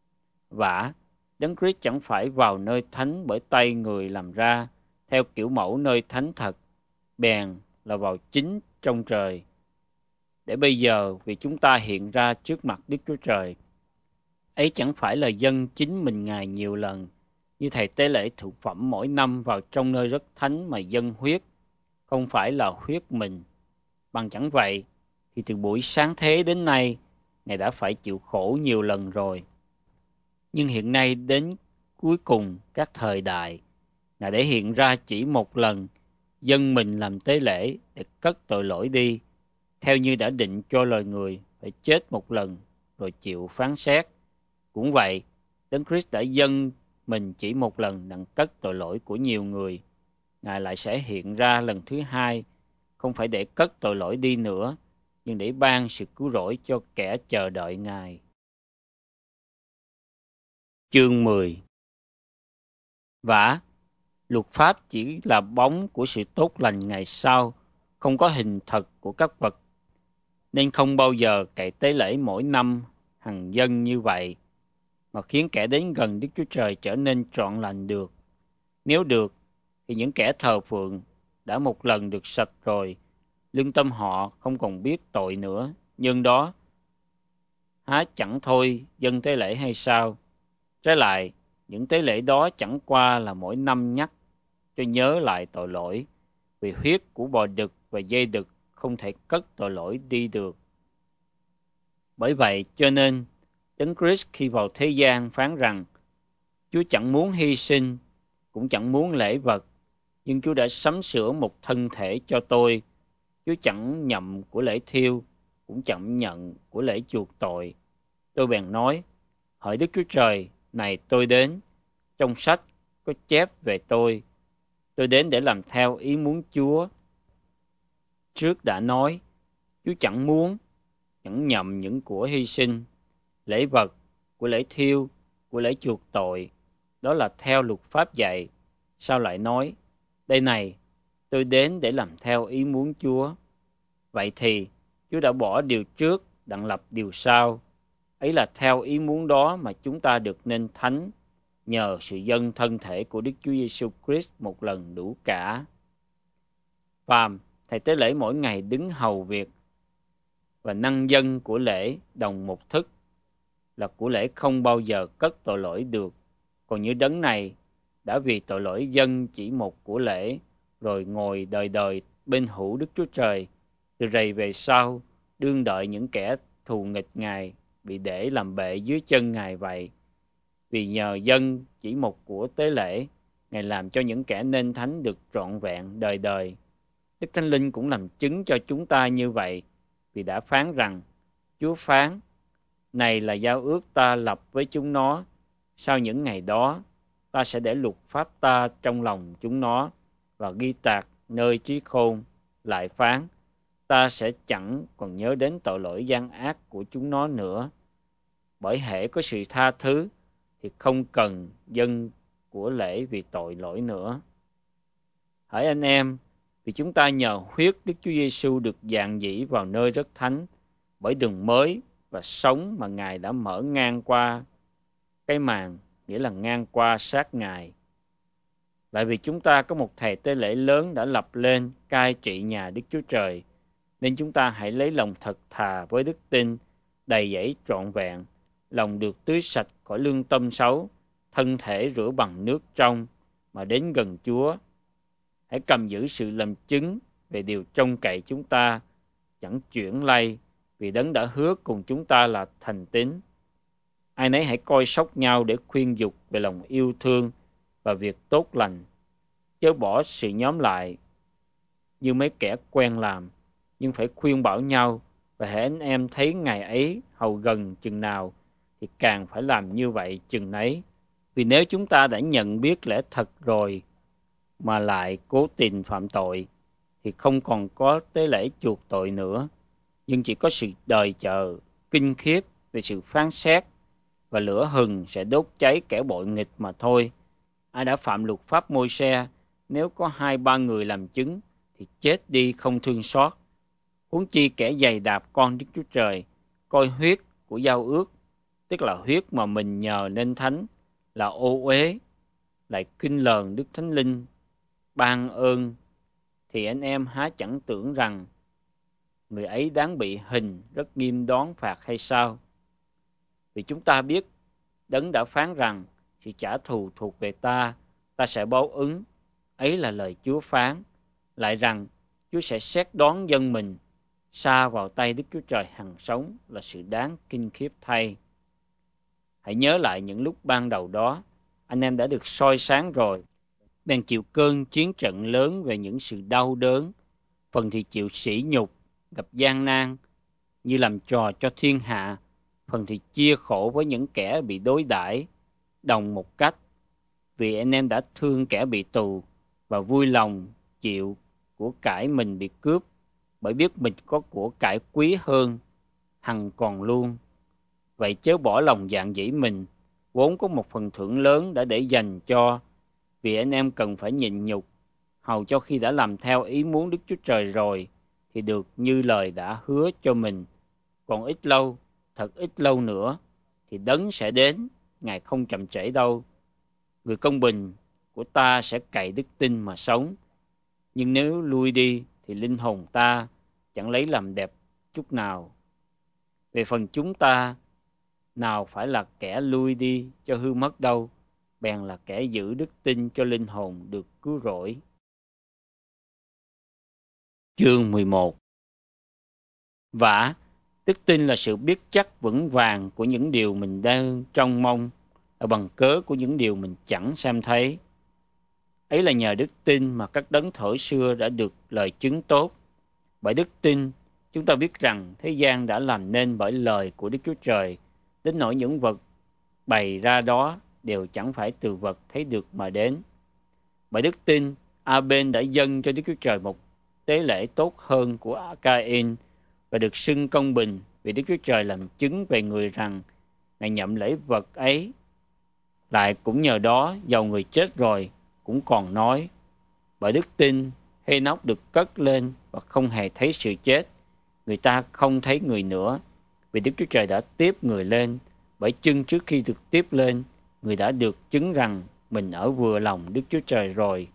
S1: Vả, Đấng Christ chẳng phải vào nơi thánh bởi tay người làm ra, theo kiểu mẫu nơi thánh thật, bèn là vào chính trong trời. Để bây giờ vì chúng ta hiện ra trước mặt Đức Chúa Trời, ấy chẳng phải là dâng chính mình Ngài nhiều lần, như thầy tế lễ thượng phẩm mỗi năm vào trong nơi rất thánh mà dâng huyết, không phải là huyết mình. Bằng chẳng vậy, thì từ buổi sáng thế đến nay, Ngài đã phải chịu khổ nhiều lần rồi. Nhưng hiện nay đến cuối cùng các thời đại, Ngài để hiện ra chỉ một lần, dâng mình làm tế lễ để cất tội lỗi đi, theo như đã định cho loài người phải chết một lần rồi chịu phán xét. Cũng vậy, Đấng Christ đã dâng mình chỉ một lần đặng cất tội lỗi của nhiều người. Ngài lại sẽ hiện ra lần thứ hai, không phải để cất tội lỗi đi nữa, nhưng để ban sự cứu rỗi cho kẻ chờ đợi Ngài. Chương 10. Vả, Luật pháp chỉ là bóng của sự tốt lành ngày sau, không có hình thật của các vật, nên không bao giờ cậy tế lễ mỗi năm hằng dân như vậy, mà khiến kẻ đến gần Đức Chúa Trời trở nên trọn lành được. Nếu được, thì những kẻ thờ phượng đã một lần được sạch rồi, lương tâm họ không còn biết tội nữa. Nhưng đó, há chẳng thôi dâng tế lễ hay sao? Trái lại, những tế lễ đó chẳng qua là mỗi năm nhắc cho nhớ lại tội lỗi, vì huyết của bò đực và dê đực không thể cất tội lỗi đi được. Bởi vậy cho nên, Đấng Christ khi vào thế gian phán rằng, Chúa chẳng muốn hy sinh, cũng chẳng muốn lễ vật, nhưng Chúa đã sắm sửa một thân thể cho tôi. Chúa chẳng nhậm của lễ thiêu, cũng chẳng nhận của lễ chuộc tội. Tôi bèn nói, hỡi Đức Chúa Trời, này tôi đến. Trong sách có chép về tôi đến để làm theo ý muốn Chúa. Trước đã nói, Chúa chẳng muốn, chẳng nhậm những của hy sinh, lễ vật, của lễ thiêu, của lễ chuộc tội. Đó là theo luật pháp dạy. Sao lại nói, đây này, tôi đến để làm theo ý muốn Chúa. Vậy thì, Chúa đã bỏ điều trước, đặng lập điều sau. Ấy là theo ý muốn đó mà chúng ta được nên thánh, nhờ sự dâng thân thể của Đức Chúa Giêsu Christ một lần đủ cả. Phàm thầy tế lễ mỗi ngày đứng hầu việc và năng dân của lễ đồng một thức, là của lễ không bao giờ cất tội lỗi được. Còn như đấng này đã vì tội lỗi dân chỉ một của lễ, rồi ngồi đời đời bên hữu Đức Chúa Trời, từ rày về sau đương đợi những kẻ thù nghịch Ngài bị để làm bệ dưới chân Ngài vậy. Vì nhờ dân chỉ một của tế lễ, Ngài làm cho những kẻ nên thánh được trọn vẹn đời đời. Đức Thánh Linh cũng làm chứng cho chúng ta như vậy, vì đã phán rằng, Chúa phán, này là giao ước ta lập với chúng nó. Sau những ngày đó, ta sẽ để luật pháp ta trong lòng chúng nó và ghi tạc nơi trí khôn. Lại phán, ta sẽ chẳng còn nhớ đến tội lỗi gian ác của chúng nó nữa. Bởi hễ có sự tha thứ, thì không cần dâng của lễ vì tội lỗi nữa. Hỡi anh em, vì chúng ta nhờ huyết Đức Chúa Giêsu được dạn dĩ vào nơi rất thánh, bởi đường mới và sống mà Ngài đã mở ngang qua cái màn, nghĩa là ngang qua xác Ngài. Lại vì chúng ta có một thầy tế lễ lớn đã lập lên cai trị nhà Đức Chúa Trời, nên chúng ta hãy lấy lòng thật thà với đức tin, đầy dẫy trọn vẹn, lòng được tưới sạch khỏi lương tâm xấu, thân thể rửa bằng nước trong, mà đến gần Chúa. Hãy cầm giữ sự làm chứng về điều trông cậy chúng ta, chẳng chuyển lay, vì Đấng đã hứa cùng chúng ta là thành tín. Ai nấy hãy coi sóc nhau để khuyên dục về lòng yêu thương và việc tốt lành, chớ bỏ sự nhóm lại như mấy kẻ quen làm, nhưng phải khuyên bảo nhau, và hễ anh em thấy ngày ấy hầu gần chừng nào, thì càng phải làm như vậy chừng nấy. Vì nếu chúng ta đã nhận biết lẽ thật rồi, mà lại cố tình phạm tội, thì không còn có tế lễ chuộc tội nữa, nhưng chỉ có sự đợi chờ, kinh khiếp về sự phán xét, và lửa hừng sẽ đốt cháy kẻ bội nghịch mà thôi. Ai đã phạm luật pháp Môi-se, nếu có 2-3 người làm chứng, thì chết đi không thương xót. Huống chi kẻ giày đạp con Đức Chúa Trời, coi huyết của giao ước, tức là huyết mà mình nhờ nên thánh, là ô uế, lại kinh lờn Đức Thánh Linh ban ơn, thì anh em há chẳng tưởng rằng người ấy đáng bị hình rất nghiêm đoán phạt hay sao? Vì chúng ta biết Đấng đã phán rằng sự trả thù thuộc về ta, ta sẽ báo ứng. Ấy là lời Chúa phán. Lại rằng Chúa sẽ xét đoán dân mình, sa vào tay Đức Chúa Trời hằng sống là sự đáng kinh khiếp thay. Hãy nhớ lại những lúc ban đầu đó, anh em đã được soi sáng rồi, bèn chịu cơn chiến trận lớn về những sự đau đớn, phần thì chịu sỉ nhục, gặp gian nan, như làm trò cho thiên hạ, phần thì chia khổ với những kẻ bị đối đãi đồng một cách. Vì anh em đã thương kẻ bị tù và vui lòng chịu của cải mình bị cướp, bởi biết mình có của cải quý hơn, hằng còn luôn. Vậy chớ bỏ lòng dạn dĩ mình, vốn có một phần thưởng lớn đã để dành cho, vì anh em cần phải nhịn nhục, hầu cho khi đã làm theo ý muốn Đức Chúa Trời rồi, thì được như lời đã hứa cho mình. Còn ít lâu, thật ít lâu nữa, thì Đấng sẽ đến, Ngài không chậm trễ đâu. Người công bình của ta sẽ cậy đức tin mà sống. Nhưng nếu lui đi, thì linh hồn ta chẳng lấy làm đẹp chút nào. Về phần chúng ta, nào phải là kẻ lui đi cho hư mất đâu, bèn là kẻ giữ đức tin cho linh hồn được cứu rỗi. Chương 11. Vả, đức tin là sự biết chắc vững vàng của những điều mình đang trông mong, là bằng cớ của những điều mình chẳng xem thấy. Ấy là nhờ đức tin mà các đấng thổi xưa đã được lời chứng tốt. Bởi đức tin, chúng ta biết rằng thế gian đã làm nên bởi lời của Đức Chúa Trời, đến nỗi những vật bày ra đó đều chẳng phải từ vật thấy được mà đến. Bởi đức tin, A-bên đã dâng cho Đức Chúa Trời một tế lễ tốt hơn của Ca-in và được xưng công bình, vì Đức Chúa Trời làm chứng về người rằng Ngài nhậm lễ vật ấy. Lại cũng nhờ đó, dầu người chết rồi, cũng còn nói. Bởi đức tin, Hê-nóc được cất lên và không hề thấy sự chết. Người ta không thấy người nữa, vì Đức Chúa Trời đã tiếp người lên. Bởi chưng trước khi được tiếp lên, người đã được chứng rằng mình ở vừa lòng Đức Chúa Trời rồi.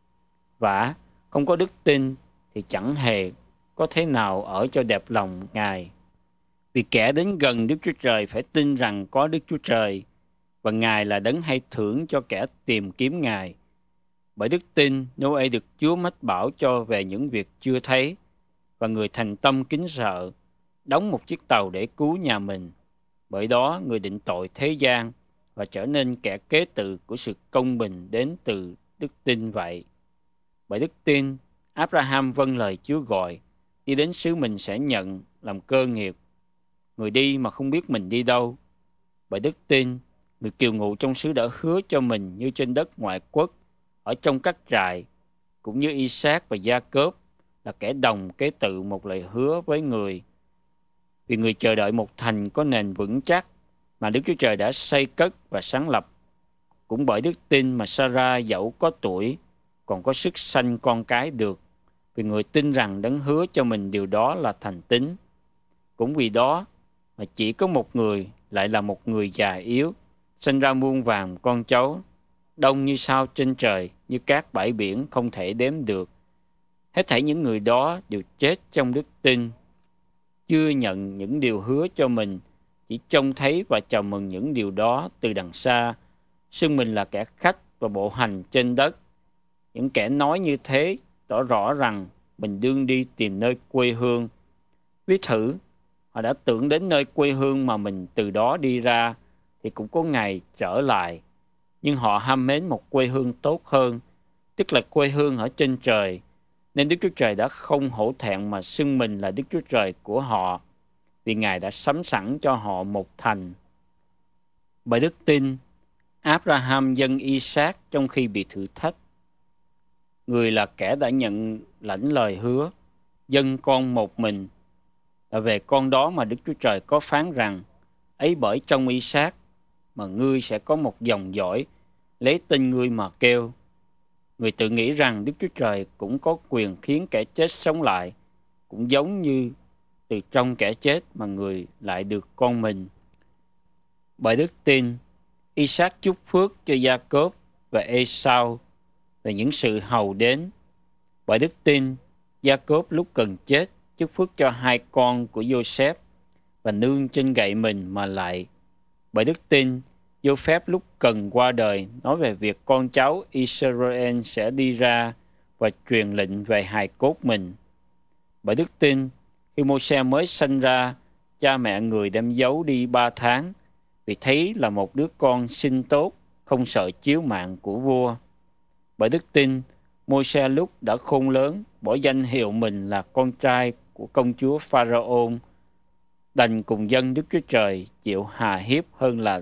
S1: Vả, không có đức tin thì chẳng hề có thế nào ở cho đẹp lòng Ngài. Vì kẻ đến gần Đức Chúa Trời phải tin rằng có Đức Chúa Trời, và Ngài là đấng hay thưởng cho kẻ tìm kiếm Ngài. Bởi đức tin, Nô-ê được Chúa mách bảo cho về những việc chưa thấy, và người thành tâm kính sợ, đóng một chiếc tàu để cứu nhà mình. Bởi đó, người định tội thế gian và trở nên kẻ kế tự của sự công bình đến từ đức tin vậy. Bởi đức tin, Abraham vâng lời Chúa gọi, đi đến xứ mình sẽ nhận làm cơ nghiệp. Người đi mà không biết mình đi đâu. Bởi đức tin, người kiều ngụ trong xứ đã hứa cho mình như trên đất ngoại quốc, ở trong các trại, cũng như Isaac và Gia-cốp là kẻ đồng kế tự một lời hứa với người. Vì người chờ đợi một thành có nền vững chắc mà Đức Chúa Trời đã xây cất và sáng lập. Cũng bởi đức tin mà Sarah dẫu có tuổi còn có sức sanh con cái được, vì người tin rằng đấng hứa cho mình điều đó là thành tín. Cũng vì đó mà chỉ có một người, lại là một người già yếu, sinh ra muôn vàn con cháu, đông như sao trên trời, như cát bãi biển không thể đếm được. Hết thảy những người đó đều chết trong đức tin, chưa nhận những điều hứa cho mình, chỉ trông thấy và chào mừng những điều đó từ đằng xa, xưng mình là kẻ khách và bộ hành trên đất. Những kẻ nói như thế tỏ rõ rằng mình đương đi tìm nơi quê hương. Ví thử, họ đã tưởng đến nơi quê hương mà mình từ đó đi ra, thì cũng có ngày trở lại. Nhưng họ ham mến một quê hương tốt hơn, tức là quê hương ở trên trời, nên Đức Chúa Trời đã không hổ thẹn mà xưng mình là Đức Chúa Trời của họ, vì Ngài đã sắm sẵn cho họ một thành. Bởi đức tin, Abraham dâng Isaac trong khi bị thử thách. Người là kẻ đã nhận lãnh lời hứa, dâng con một mình, là về con đó mà Đức Chúa Trời có phán rằng, ấy bởi trong Isaac mà ngươi sẽ có một dòng dõi, lấy tên ngươi mà kêu. Người tự nghĩ rằng Đức Chúa Trời cũng có quyền khiến kẻ chết sống lại, cũng giống như từ trong kẻ chết mà người lại được con mình. Bởi đức tin, Isaac chúc phước cho Gia-cốp và Ê-sau về những sự hầu đến. Bởi đức tin, Gia-cốp lúc cần chết chúc phước cho hai con của Giô-xép và nương trên gậy mình mà lại. Bởi đức tin, Giô-phép lúc cần qua đời nói về việc con cháu Israel sẽ đi ra và truyền lệnh về hài cốt mình. Bởi đức tin, khi Mô-se mới sanh ra, cha mẹ người đem giấu đi 3 tháng, vì thấy là một đứa con sinh tốt, không sợ chiếu mạng của vua. Bởi đức tin, Mô-se lúc đã khôn lớn, bỏ danh hiệu mình là con trai của công chúa Pharaon, đành cùng dân Đức Chúa Trời chịu hà hiếp hơn là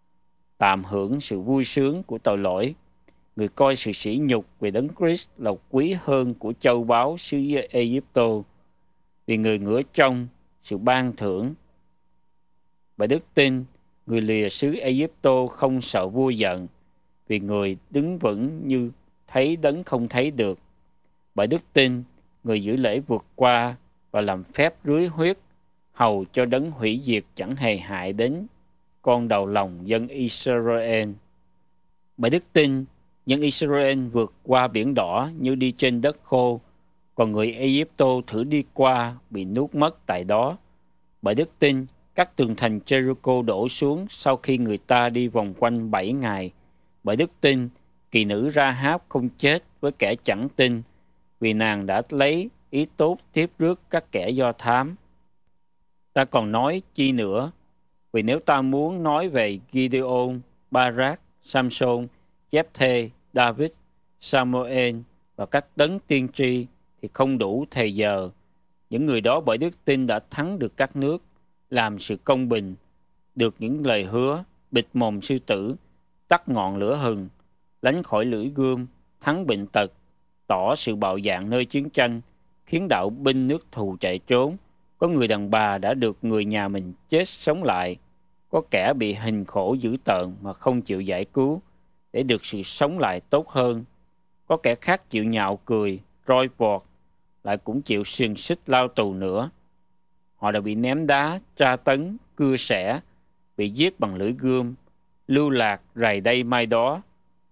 S1: tạm hưởng sự vui sướng của tội lỗi. Người coi sự sỉ nhục về Đấng Christ là quý hơn của châu báu xứ Ai-cập, vì người ngửa trông sự ban thưởng. Bởi đức tin, người lìa xứ Ai-cập không sợ vua giận, vì người đứng vững như thấy đấng không thấy được. Bởi đức tin, người giữ lễ vượt qua và làm phép rưới huyết, hầu cho đấng hủy diệt chẳng hề hại đến con đầu lòng dân Israel. Bởi đức tin, dân Israel vượt qua biển đỏ như đi trên đất khô, còn người Ai-cập thử đi qua bị nuốt mất tại đó. Bởi đức tin, các tường thành Jericho đổ xuống sau khi người ta đi vòng quanh 7 ngày. Bởi đức tin, kỳ nữ Ra-háp không chết với kẻ chẳng tin, vì nàng đã lấy ý tốt tiếp rước các kẻ do thám. Ta còn nói chi nữa, vì nếu ta muốn nói về Gideon, Barak, Samson, Jephthê, David, Samuel và các đấng tiên tri thì không đủ thời giờ. Những người đó bởi đức tin đã thắng được các nước, làm sự công bình, được những lời hứa, bịt mồm sư tử, tắt ngọn lửa hừng, lánh khỏi lưỡi gươm, thắng bệnh tật, tỏ sự bạo dạn nơi chiến tranh, khiến đạo binh nước thù chạy trốn. Có người đàn bà đã được người nhà mình chết sống lại, có kẻ bị hình khổ dữ tợn mà không chịu giải cứu, để được sự sống lại tốt hơn. Có kẻ khác chịu nhạo cười, roi vọt, lại cũng chịu xiềng xích lao tù nữa. Họ đã bị ném đá, tra tấn, cưa xẻ, bị giết bằng lưỡi gươm, lưu lạc rày đây mai đó.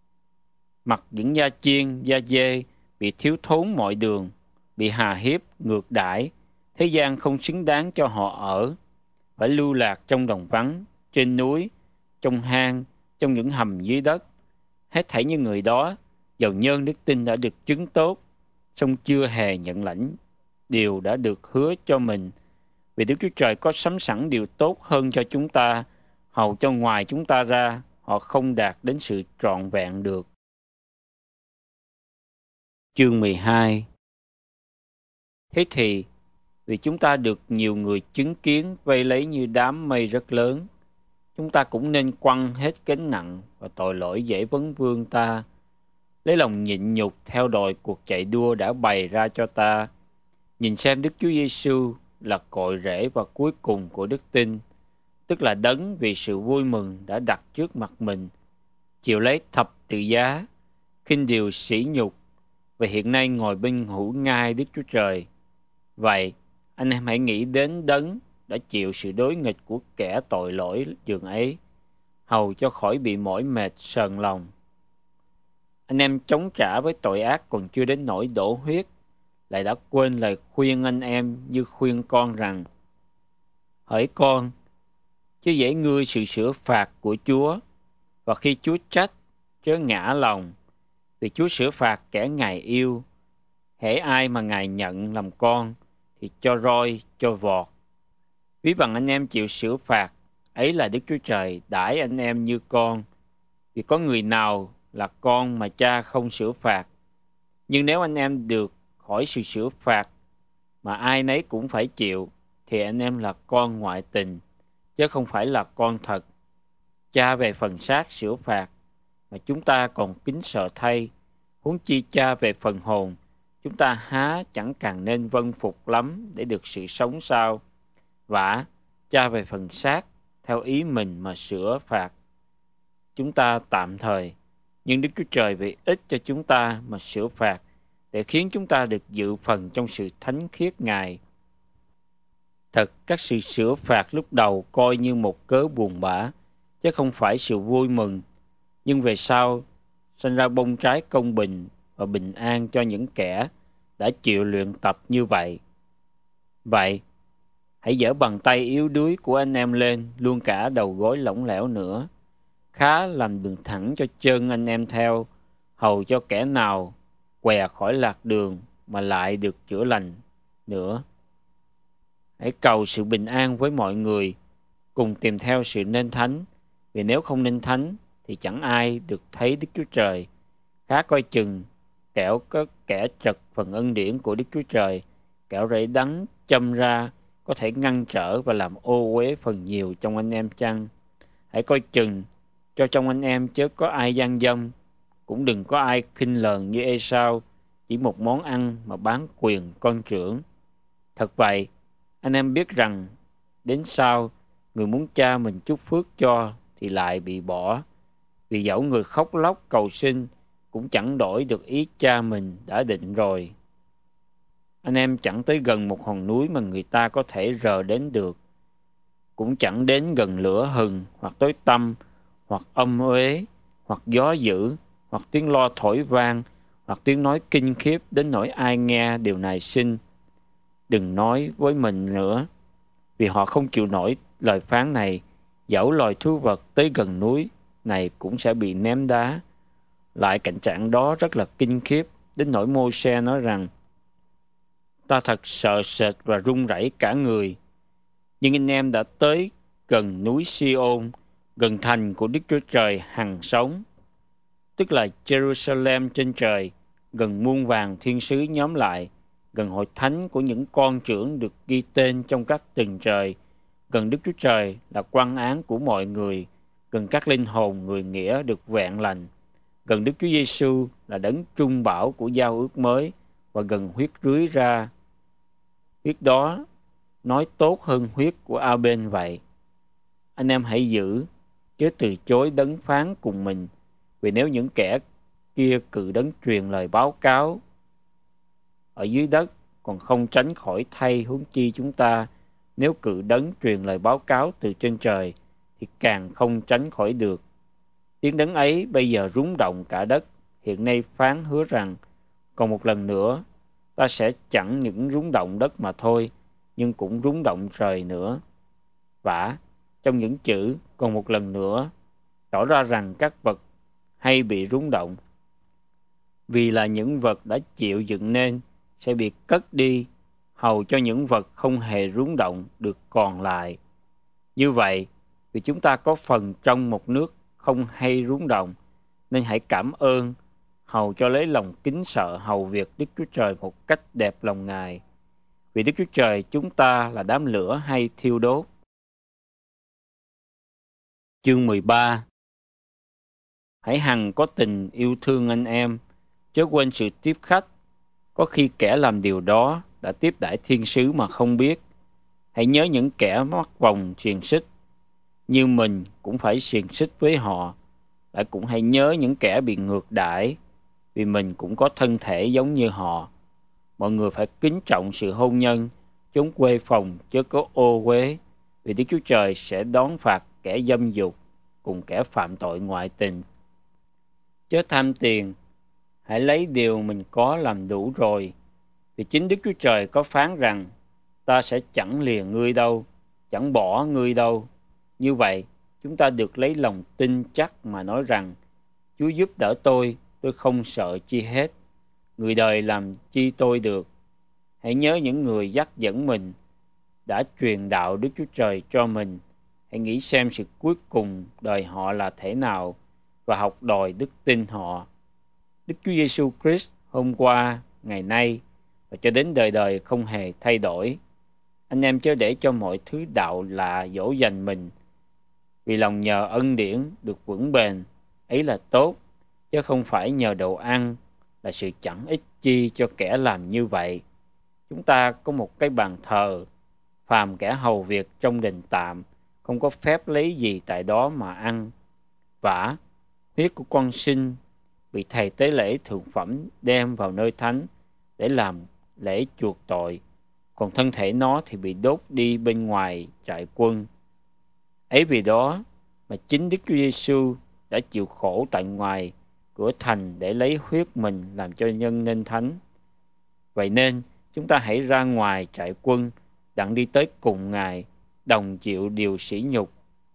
S1: Mặc những da chiên, da dê, bị thiếu thốn mọi đường, bị hà hiếp, ngược đãi, thế gian không xứng đáng cho họ ở, phải lưu lạc trong đồng vắng, trên núi, trong hang, trong những hầm dưới đất. Hết thảy những người đó, dầu nhân đức tin đã được chứng tốt, song chưa hề nhận lãnh điều đã được hứa cho mình. Vì Đức Chúa Trời có sắm sẵn điều tốt hơn cho chúng ta, hầu cho ngoài chúng ta ra, họ không đạt đến sự trọn vẹn được. Chương 12. Thế thì, vì chúng ta được nhiều người chứng kiến vây lấy như đám mây rất lớn, chúng ta cũng nên quăng hết gánh nặng và tội lỗi dễ vấn vương ta, lấy lòng nhịn nhục theo đuổi cuộc chạy đua đã bày ra cho ta. Nhìn xem Đức Chúa Giêsu là cội rễ và cuối cùng của đức tin, tức là đấng vì sự vui mừng đã đặt trước mặt mình, chịu lấy thập tự giá, khinh điều sỉ nhục, và hiện nay ngồi bên hữu ngai Đức Chúa Trời. Vậy, anh em hãy nghĩ đến đấng đã chịu sự đối nghịch của kẻ tội lỗi dường ấy, hầu cho khỏi bị mỏi mệt sờn lòng. Anh em chống trả với tội ác còn chưa đến nỗi đổ huyết, lại đã quên lời khuyên anh em như khuyên con rằng: hỡi con, chứ dễ ngươi sự sửa phạt của Chúa, và khi Chúa trách, chớ ngã lòng, vì Chúa sửa phạt kẻ Ngài yêu. Hễ ai mà Ngài nhận làm con, thì cho roi, cho vọt. Ví bằng anh em chịu sửa phạt, ấy là Đức Chúa Trời đãi anh em như con. Vì có người nào là con mà cha không sửa phạt. Nhưng nếu anh em được khỏi sự sửa phạt mà ai nấy cũng phải chịu, thì anh em là con ngoại tình, chứ không phải là con thật. Cha về phần xác sửa phạt, mà chúng ta còn kính sợ thay, huống chi cha về phần hồn, chúng ta há chẳng càng nên vâng phục lắm để được sự sống sao? Vả, cha về phần xác, theo ý mình mà sửa phạt chúng ta tạm thời, nhưng Đức Chúa Trời vì ích cho chúng ta mà sửa phạt, để khiến chúng ta được dự phần trong sự thánh khiết Ngài. Thật, các sự sửa phạt lúc đầu coi như một cớ buồn bã, chứ không phải sự vui mừng, nhưng về sau sinh ra bông trái công bình và bình an cho những kẻ đã chịu luyện tập như vậy. Vậy, hãy giở bàn tay yếu đuối của anh em lên, luôn cả đầu gối lỏng lẻo nữa, khá làm đường thẳng cho chân anh em theo, hầu cho kẻ nào què khỏi lạc đường mà lại được chữa lành nữa. Hãy cầu sự bình an với mọi người, cùng tìm theo sự nên thánh, vì nếu không nên thánh thì chẳng ai được thấy Đức Chúa Trời. Khá coi chừng, kẻo có kẻ trật phần ân điển của Đức Chúa Trời, kẻo rễ đắng châm ra có thể ngăn trở và làm ô uế phần nhiều trong anh em chăng. Hãy coi chừng, cho trong anh em chớ có ai gian dâm, cũng đừng có ai khinh lờn như Ê-sao, chỉ một món ăn mà bán quyền con trưởng. Thật vậy, anh em biết rằng, đến sau, người muốn cha mình chúc phước cho thì lại bị bỏ. Vì dẫu người khóc lóc cầu xin cũng chẳng đổi được ý cha mình đã định rồi. Anh em chẳng tới gần một hòn núi mà người ta có thể rờ đến được, cũng chẳng đến gần lửa hừng hoặc tối tăm, hoặc âm uế, hoặc gió dữ, hoặc tiếng lo thổi vang, hoặc tiếng nói kinh khiếp đến nỗi ai nghe điều này xin đừng nói với mình nữa, vì họ không chịu nổi lời phán này. Dẫu loài thú vật tới gần núi này cũng sẽ bị ném đá. Lại cảnh trạng đó rất là kinh khiếp đến nỗi Mô-se nói rằng: ta thật sợ sệt và run rẩy cả người. Nhưng anh em đã tới gần núi Si-ôn, gần thành của Đức Chúa Trời hằng sống, tức là Jerusalem trên trời, gần muôn vàn thiên sứ nhóm lại, gần hội thánh của những con trưởng được ghi tên trong các tầng trời, gần Đức Chúa Trời là quan án của mọi người, gần các linh hồn người nghĩa được vẹn lành, gần Đức Chúa Giêsu là đấng trung bảo của giao ước mới, và gần huyết rưới ra. Huyết đó nói tốt hơn huyết của A-bên vậy. Anh em hãy giữ, chớ từ chối đấng phán cùng mình, vì nếu những kẻ kia cự đấng truyền lời báo cáo ở dưới đất còn không tránh khỏi thay, huống chi chúng ta, nếu cự đấng truyền lời báo cáo từ trên trời thì càng không tránh khỏi được. Tiếng đấng ấy bây giờ rúng động cả đất. Hiện nay phán hứa rằng còn một lần nữa ta sẽ chẳng những rúng động đất mà thôi, nhưng cũng rúng động trời nữa. Vả, trong những chữ còn một lần nữa tỏ ra rằng các vật hay bị rúng động, vì là những vật đã chịu dựng nên sẽ bị cất đi, hầu cho những vật không hề rúng động được còn lại. Như vậy, vì chúng ta có phần trong một nước không hay rúng động, nên hãy cảm ơn, hầu cho lấy lòng kính sợ hầu việc Đức Chúa Trời một cách đẹp lòng Ngài. Vì Đức Chúa Trời chúng ta là đám lửa hay thiêu đốt. Chương 13. Hãy hằng có tình yêu thương anh em, chớ quên sự tiếp khách. Có khi kẻ làm điều đó đã tiếp đãi thiên sứ mà không biết. Hãy nhớ những kẻ mắc vòng xiềng xích, như mình cũng phải xiềng xích với họ. Lại cũng hãy nhớ những kẻ bị ngược đãi, vì mình cũng có thân thể giống như họ. Mọi người phải kính trọng sự hôn nhân, chốn quê phòng chớ có ô uế, vì Đức Chúa Trời sẽ đón phạt kẻ dâm dục cùng kẻ phạm tội ngoại tình. Chớ tham tiền, hãy lấy điều mình có làm đủ rồi, vì chính Đức Chúa Trời có phán rằng ta sẽ chẳng lìa ngươi đâu, chẳng bỏ ngươi đâu. Như vậy, chúng ta được lấy lòng tin chắc mà nói rằng: Chúa giúp đỡ tôi không sợ chi hết. Người đời làm chi tôi được. Hãy nhớ những người dắt dẫn mình, đã truyền đạo Đức Chúa Trời cho mình. Hãy nghĩ xem sự cuối cùng đời họ là thế nào, và học đòi đức tin họ. Đức Chúa Giêsu Christ hôm qua, ngày nay và cho đến đời đời không hề thay đổi. Anh em chớ để cho mọi thứ đạo lạ dỗ dành mình, vì lòng nhờ ân điển được vững bền, ấy là tốt, chứ không phải nhờ đồ ăn, là sự chẳng ích chi cho kẻ làm như vậy. Chúng ta có một cái bàn thờ, phàm kẻ hầu việc trong đền tạm không có phép lấy gì tại đó mà ăn. Vả, huyết của con sinh bị thầy tế lễ thượng phẩm đem vào nơi thánh để làm lễ chuộc tội, còn thân thể nó thì bị đốt đi bên ngoài trại quân. Ấy vì đó mà chính Đức Chúa Giêsu đã chịu khổ tại ngoài cửa thành để lấy huyết mình làm cho nhân nên thánh. Vậy nên chúng ta hãy ra ngoài trại quân, đặng đi tới cùng Ngài, đồng chịu điều sỉ nhục.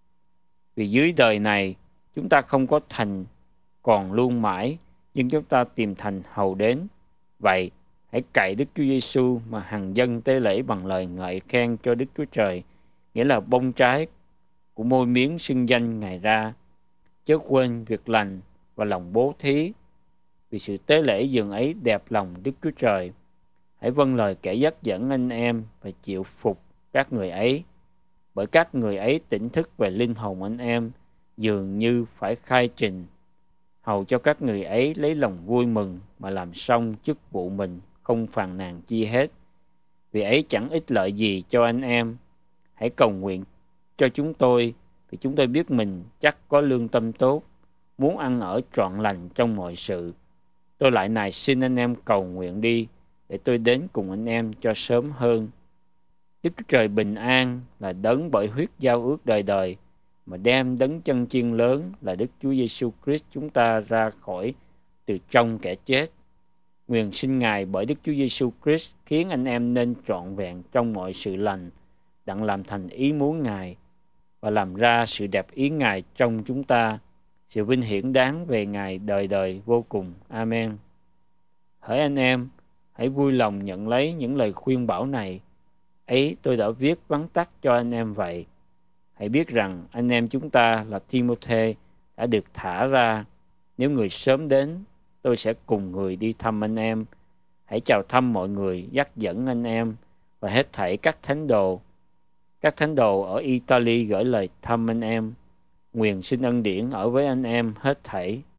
S1: Vì dưới đời này chúng ta không có thành còn luôn mãi, nhưng chúng ta tìm thành hầu đến. Vậy hãy cậy Đức Chúa Giêsu mà hằng dâng tế lễ bằng lời ngợi khen cho Đức Chúa Trời, nghĩa là bông trái của môi miếng xưng danh Ngài ra. Chớ quên việc lành và lòng bố thí, vì sự tế lễ dường ấy đẹp lòng Đức Chúa Trời. Hãy vâng lời kẻ dắt dẫn anh em và chịu phục các người ấy, bởi các người ấy tỉnh thức về linh hồn anh em, dường như phải khai trình, hầu cho các người ấy lấy lòng vui mừng mà làm xong chức vụ mình không phàn nàn chi hết. Vì ấy chẳng ích lợi gì cho anh em. Hãy cầu nguyện cho chúng tôi, vì chúng tôi biết mình chắc có lương tâm tốt, muốn ăn ở trọn lành trong mọi sự. Tôi lại nài xin anh em cầu nguyện đi, để tôi đến cùng anh em cho sớm hơn. Đức Chúa Trời bình an là đấng bởi huyết giao ước đời đời, mà đem đấng chân chiên lớn là Đức Chúa Giêsu Christ chúng ta ra khỏi từ trong kẻ chết. Nguyện xin Ngài bởi Đức Chúa Giêsu Christ khiến anh em nên trọn vẹn trong mọi sự lành, đặng làm thành ý muốn Ngài và làm ra sự đẹp ý Ngài trong chúng ta. Sự vinh hiển đáng về Ngài đời đời vô cùng. Amen. Hỡi anh em, hãy vui lòng nhận lấy những lời khuyên bảo này. Ấy tôi đã viết vắn tắt cho anh em vậy. Hãy biết rằng anh em chúng ta là Timôthê đã được thả ra. Nếu người sớm đến, tôi sẽ cùng người đi thăm anh em. Hãy chào thăm mọi người, dắt dẫn anh em và hết thảy các thánh đồ. Các thánh đồ ở Italy gửi lời thăm anh em. Nguyện xin ân điển ở với anh em hết thảy.